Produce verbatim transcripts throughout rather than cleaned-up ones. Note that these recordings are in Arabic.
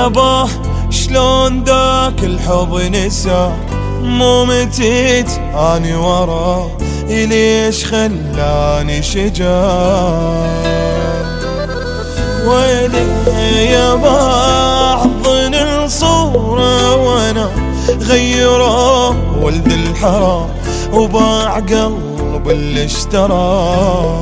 يابا شلون ذاك الحب نسى، مو متيت اني وراه ليش خلاني شجاع. ويلي يابا حضن الصورة وانا غيره ولد الحرام وباع قلب اللي اشتراه.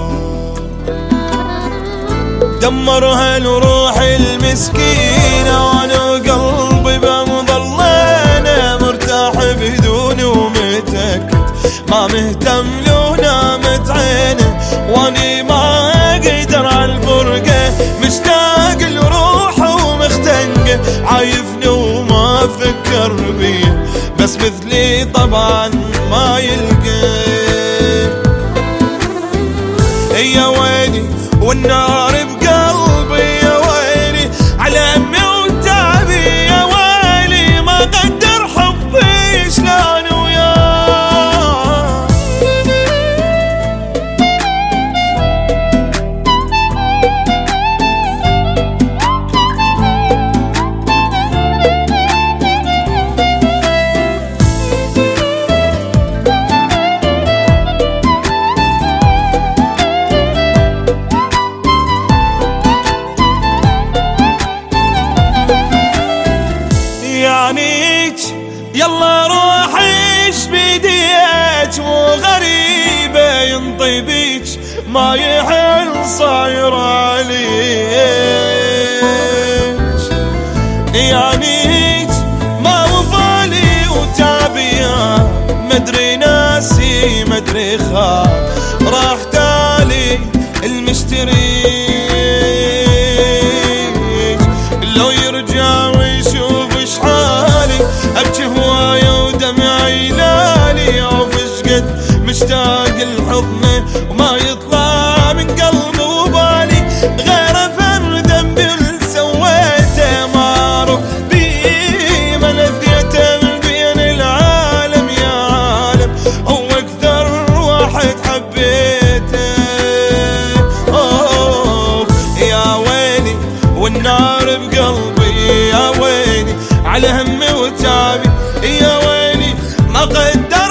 دمر هالروح المسكينة وانا قلبي بمضلينا مرتاح بدونه ومتأكد ما مهتم لو نامت عينه، واني ما اقدر عالفرقة مشتاق لروحه ومختنقه، عايفني وما فكر بيه بس مثلي طبعا ما يلقى. يا ويلي والنار بقلبي يا ويلي على امي وتعبي يا ويلي ما قدر حبي شلون وياه. يعنيك يلا روحيش بديك وغريبة ينطي بيك ما يحل صاير عليك. يعنيك ما وفالي وتعبيا مدري ناسي مدري خاب راح تالي المشتريك لو يرجع ويشوف شحالي ابكي هواية ودمعي لالي عوف شقد مشتاق لحضنه وما يطلع من قلبي وبالي غير فرد ذنبي سويته معروف بيه ما لذيته بين العالم يا عالم هو اكثر واحد حبيته. اوه يا ويلي والنار بقلبي يا ويلي على همي وتعبي يا ويلي ما قدر